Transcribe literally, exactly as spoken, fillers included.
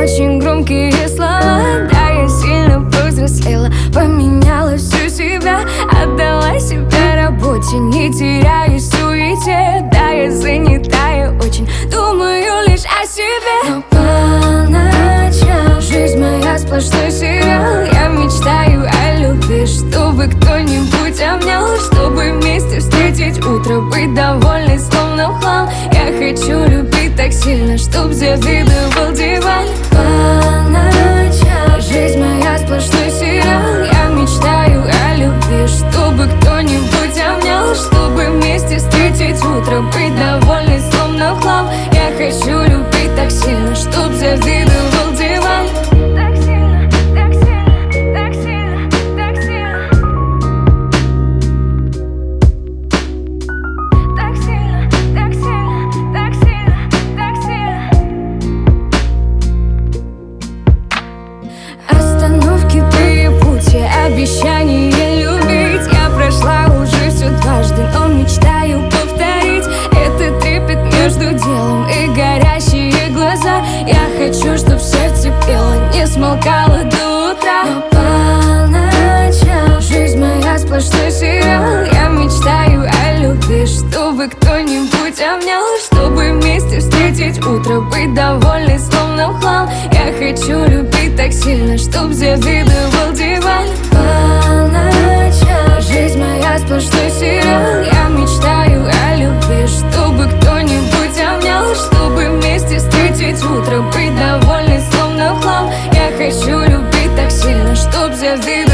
очень громкие слова. Да, я сильно повзрослела, поменяла всю себя, отдала себя работе, не теряюсь в суете. Да, я занятая очень, думаю лишь о себе. Но по ночам жизнь моя сплошной сериал. Я мечтаю о любви, чтобы кто-нибудь обнял, чтобы вместе встретить утро, быть довольной словно в хлам. Я хочу любить так сильно, чтоб завидовал диван. По ночам жизнь моя сплошной сериал. Я мечтаю о любви, чтобы кто-нибудь обнял, чтобы вместе встретить утро, быть довольной словно в хлам. Я хочу любить так сильно, чтоб завидовал диван. Так сильно, так сильно, так сильно, так сильно. Так сильно, так сильно, так сильно, так сильно. Остановки, перепутья, обещания любить. Я прошла уже все дважды, но мечтаю повторить. Это трепет между делом и горящие глаза. Я хочу, чтоб сердце пело, не смолкало до утра. Но по ночам жизнь моя сплошной сериал. Я мечтаю о любви, чтобы кто-нибудь обнял, чтобы вместе встретить утро, быть довольной словно в хлам. Я хочу любить так сильно, чтоб завидовал диван. По ночам жизнь моя сплошной сериал. Я мечтаю о любви, чтобы кто-нибудь обнял, чтобы вместе встретить утро, быть довольной словно в хлам. Я хочу любить так сильно, чтоб завидовал.